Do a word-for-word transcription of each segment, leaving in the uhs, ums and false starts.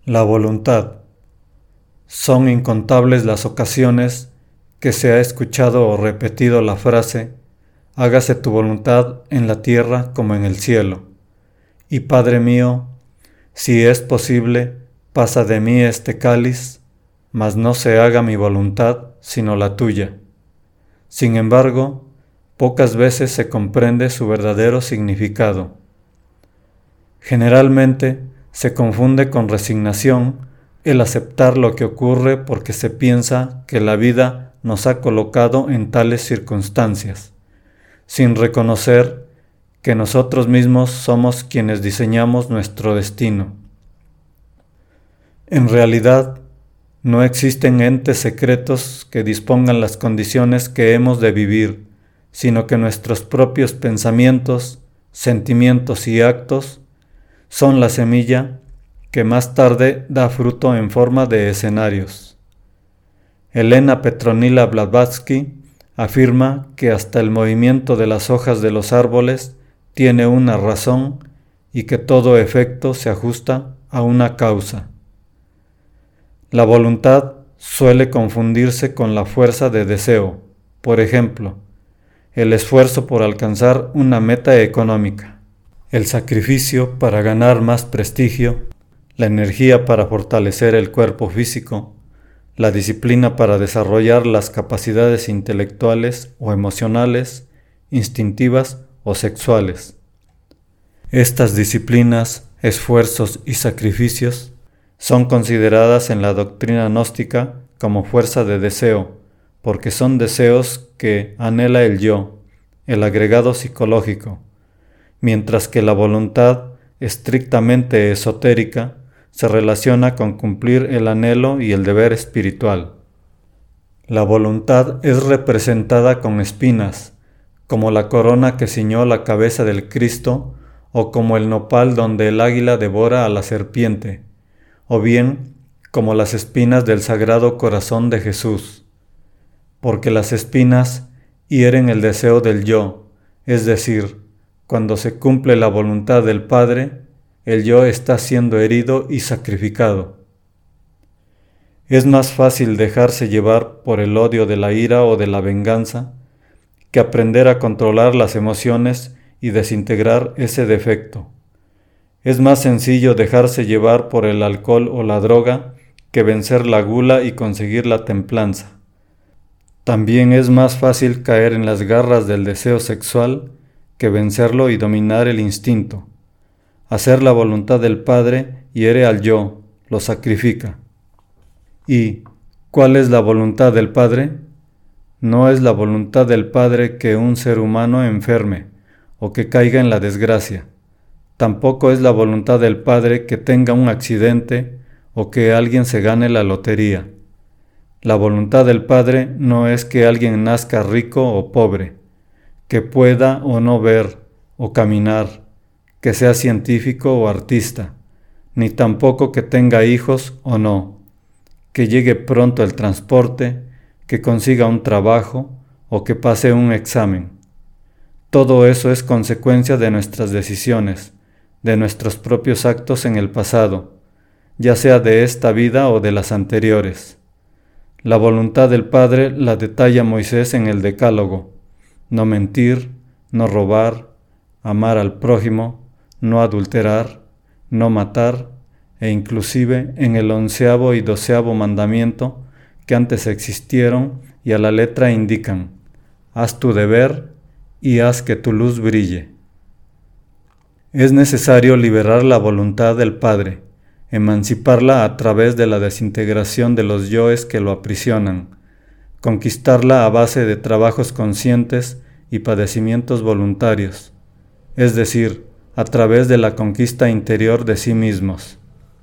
La voluntad. Son incontables las ocasiones que se ha escuchado o repetido la frase: hágase tu voluntad en la tierra como en el cielo. Y Padre mío, si es posible, pasa de mí este cáliz, mas no se haga mi voluntad sino la tuya. Sin embargo, pocas veces se comprende su verdadero significado. Generalmente se confunde con resignación el aceptar lo que ocurre porque se piensa que la vida nos ha colocado en tales circunstancias, sin reconocer que nosotros mismos somos quienes diseñamos nuestro destino. En realidad, no existen entes secretos que dispongan las condiciones que hemos de vivir, sino que nuestros propios pensamientos, sentimientos y actos son la semilla que más tarde da fruto en forma de escenarios. Elena Petronila Blavatsky afirma que hasta el movimiento de las hojas de los árboles tiene una razón y que todo efecto se ajusta a una causa. La voluntad suele confundirse con la fuerza de deseo, por ejemplo, el esfuerzo por alcanzar una meta económica, el sacrificio para ganar más prestigio, la energía para fortalecer el cuerpo físico, la disciplina para desarrollar las capacidades intelectuales o emocionales, instintivas o sexuales. Estas disciplinas, esfuerzos y sacrificios son consideradas en la doctrina gnóstica como fuerza de deseo, porque son deseos que anhela el yo, el agregado psicológico, mientras que la voluntad, estrictamente esotérica, se relaciona con cumplir el anhelo y el deber espiritual. La voluntad es representada con espinas, como la corona que ciñó la cabeza del Cristo, o como el nopal donde el águila devora a la serpiente, o bien como las espinas del Sagrado Corazón de Jesús, porque las espinas hieren el deseo del yo, es decir, cuando se cumple la voluntad del Padre, el yo está siendo herido y sacrificado. Es más fácil dejarse llevar por el odio de la ira o de la venganza que aprender a controlar las emociones y desintegrar ese defecto. Es más sencillo dejarse llevar por el alcohol o la droga que vencer la gula y conseguir la templanza. También es más fácil caer en las garras del deseo sexual que vencerlo y dominar el instinto. Hacer la voluntad del Padre hiere al yo, lo sacrifica. ¿Y cuál es la voluntad del Padre? No es la voluntad del Padre que un ser humano enferme o que caiga en la desgracia. Tampoco es la voluntad del Padre que tenga un accidente o que alguien se gane la lotería. La voluntad del Padre no es que alguien nazca rico o pobre, que pueda o no ver o caminar, que sea científico o artista, ni tampoco que tenga hijos o no, que llegue pronto el transporte, que consiga un trabajo o que pase un examen. Todo eso es consecuencia de nuestras decisiones, de nuestros propios actos en el pasado, ya sea de esta vida o de las anteriores. La voluntad del Padre la detalla Moisés en el Decálogo: no mentir, no robar, amar al prójimo, no adulterar, no matar, e inclusive en el onceavo y doceavo mandamiento, que antes existieron y a la letra indican: haz tu deber y haz que tu luz brille. Es necesario liberar la voluntad del Padre, emanciparla a través de la desintegración de los yoes que lo aprisionan, conquistarla a base de trabajos conscientes y padecimientos voluntarios, es decir, a través de la conquista interior de sí mismos.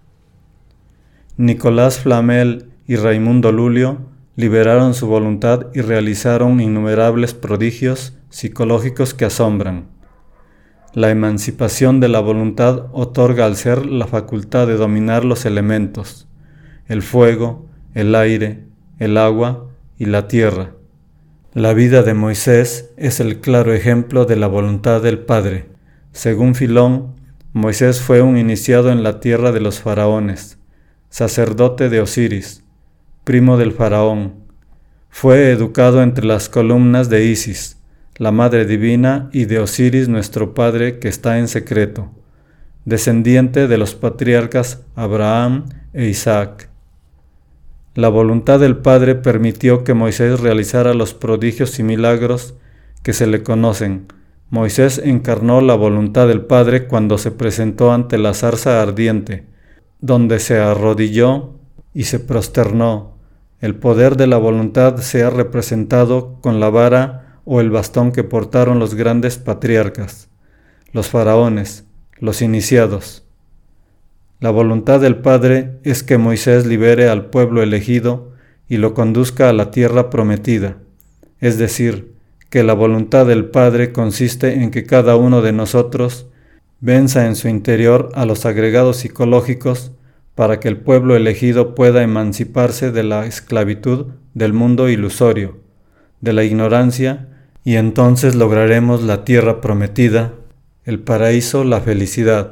Nicolás Flamel y Raimundo Lulio liberaron su voluntad y realizaron innumerables prodigios psicológicos que asombran. La emancipación de la voluntad otorga al ser la facultad de dominar los elementos, el fuego, el aire, el agua y la tierra. La vida de Moisés es el claro ejemplo de la voluntad del Padre. Según Filón, Moisés fue un iniciado en la tierra de los faraones, sacerdote de Osiris, primo del faraón. Fue educado entre las columnas de Isis, la Madre Divina, y de Osiris nuestro Padre que está en secreto, descendiente de los patriarcas Abraham e Isaac. La voluntad del Padre permitió que Moisés realizara los prodigios y milagros que se le conocen. Moisés encarnó la voluntad del Padre cuando se presentó ante la zarza ardiente, donde se arrodilló y se prosternó. El poder de la voluntad se ha representado con la vara o el bastón que portaron los grandes patriarcas, los faraones, los iniciados. La voluntad del Padre es que Moisés libere al pueblo elegido y lo conduzca a la tierra prometida, es decir, que la voluntad del Padre consiste en que cada uno de nosotros venza en su interior a los agregados psicológicos para que el pueblo elegido pueda emanciparse de la esclavitud del mundo ilusorio, de la ignorancia, y entonces lograremos la tierra prometida, el paraíso, la felicidad.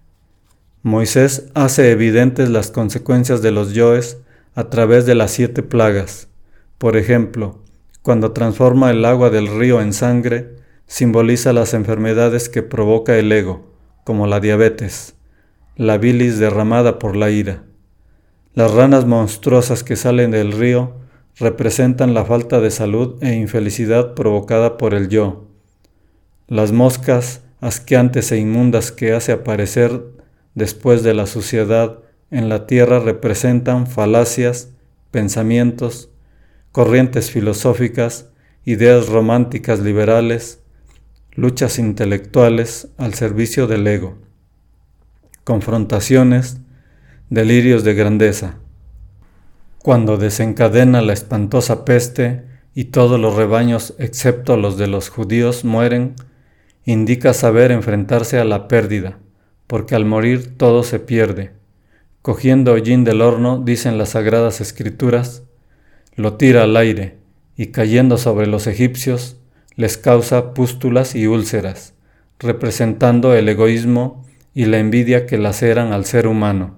Moisés hace evidentes las consecuencias de los yoes a través de las siete plagas. Por ejemplo, cuando transforma el agua del río en sangre, simboliza las enfermedades que provoca el ego, como la diabetes, la bilis derramada por la ira. Las ranas monstruosas que salen del río representan la falta de salud e infelicidad provocada por el yo. Las moscas asqueantes e inmundas que hace aparecer después de la suciedad en la tierra representan falacias, pensamientos, corrientes filosóficas, ideas románticas liberales, luchas intelectuales al servicio del ego, confrontaciones, delirios de grandeza. Cuando desencadena la espantosa peste y todos los rebaños excepto los de los judíos mueren, indica saber enfrentarse a la pérdida, porque al morir todo se pierde. Cogiendo hollín del horno, dicen las sagradas escrituras, lo tira al aire, y cayendo sobre los egipcios, les causa pústulas y úlceras, representando el egoísmo y la envidia que laceran al ser humano.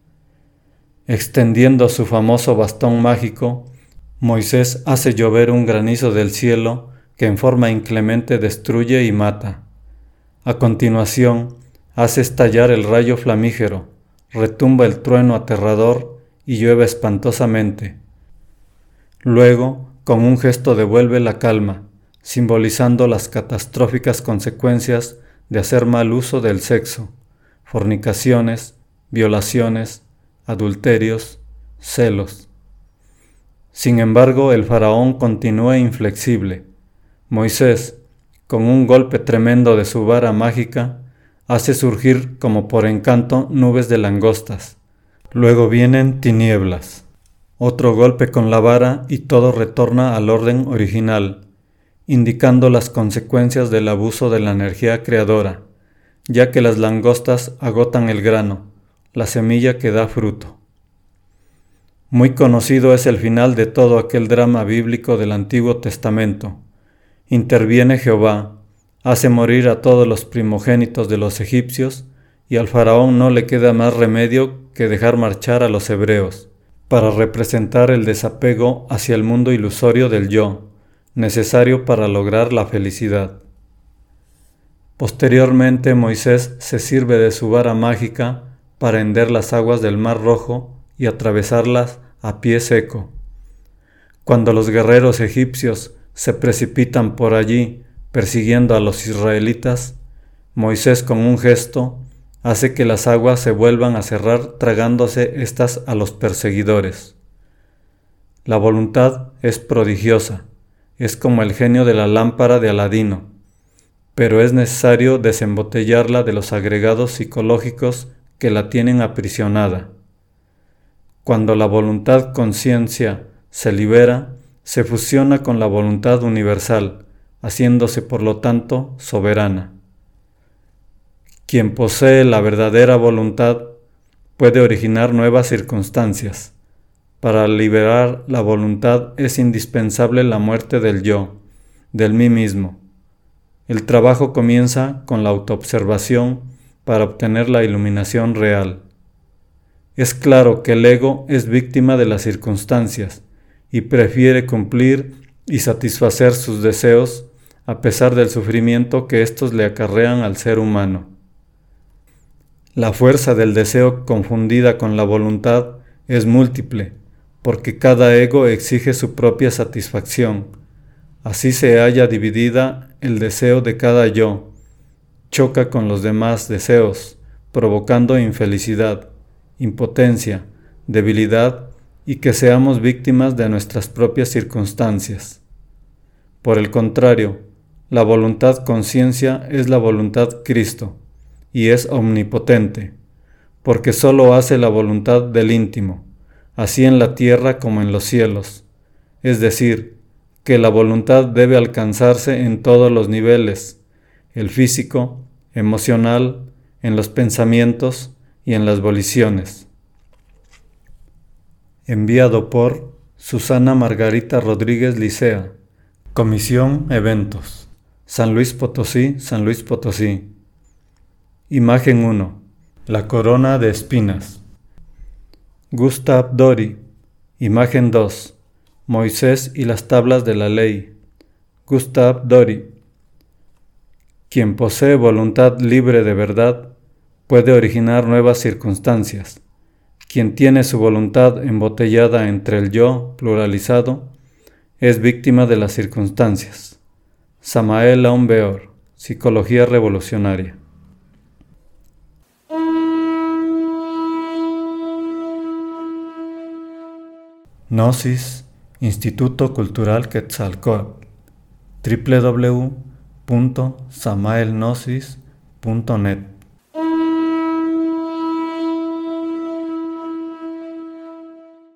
Extendiendo su famoso bastón mágico, Moisés hace llover un granizo del cielo que en forma inclemente destruye y mata. A continuación, hace estallar el rayo flamígero, retumba el trueno aterrador y llueve espantosamente. Luego, con un gesto devuelve la calma, simbolizando las catastróficas consecuencias de hacer mal uso del sexo, fornicaciones, violaciones, adulterios, celos. Sin embargo, el faraón continúa inflexible. Moisés, con un golpe tremendo de su vara mágica, hace surgir como por encanto nubes de langostas. Luego vienen tinieblas. Otro golpe con la vara y todo retorna al orden original, indicando las consecuencias del abuso de la energía creadora, ya que las langostas agotan el grano, la semilla que da fruto. Muy conocido es el final de todo aquel drama bíblico del Antiguo Testamento. Interviene Jehová, hace morir a todos los primogénitos de los egipcios, y al faraón no le queda más remedio que dejar marchar a los hebreos, para representar el desapego hacia el mundo ilusorio del yo, necesario para lograr la felicidad. Posteriormente Moisés se sirve de su vara mágica para hender las aguas del Mar Rojo y atravesarlas a pie seco. Cuando los guerreros egipcios se precipitan por allí persiguiendo a los israelitas, Moisés con un gesto hace que las aguas se vuelvan a cerrar tragándose éstas a los perseguidores. La voluntad es prodigiosa, es como el genio de la lámpara de Aladino, pero es necesario desembotellarla de los agregados psicológicos que la tienen aprisionada. Cuando la voluntad conciencia se libera, se fusiona con la voluntad universal, haciéndose por lo tanto soberana. Quien posee la verdadera voluntad puede originar nuevas circunstancias. Para liberar la voluntad es indispensable la muerte del yo, del mí mismo. El trabajo comienza con la autoobservación para obtener la iluminación real. Es claro que el ego es víctima de las circunstancias y prefiere cumplir y satisfacer sus deseos a pesar del sufrimiento que éstos le acarrean al ser humano. La fuerza del deseo confundida con la voluntad es múltiple, porque cada ego exige su propia satisfacción. Así se halla dividida el deseo de cada yo, choca con los demás deseos, provocando infelicidad, impotencia, debilidad y que seamos víctimas de nuestras propias circunstancias. Por el contrario, la voluntad conciencia es la voluntad Cristo y es omnipotente, porque sólo hace la voluntad del íntimo, así en la tierra como en los cielos, es decir, que la voluntad debe alcanzarse en todos los niveles, el físico, emocional, en los pensamientos y en las voliciones. Enviado por Susana Margarita Rodríguez Licea. Comisión Eventos. San Luis Potosí, San Luis Potosí. Imagen uno. La corona de espinas. Gustav Dori. Imagen dos. Moisés y las tablas de la ley. Gustav Dori. Quien posee voluntad libre de verdad puede originar nuevas circunstancias. Quien tiene su voluntad embotellada entre el yo pluralizado es víctima de las circunstancias. Samael Aun Weor, Psicología Revolucionaria. Gnosis, Instituto Cultural Quetzalcóatl, doble u doble u doble u punto samael gnosis punto net.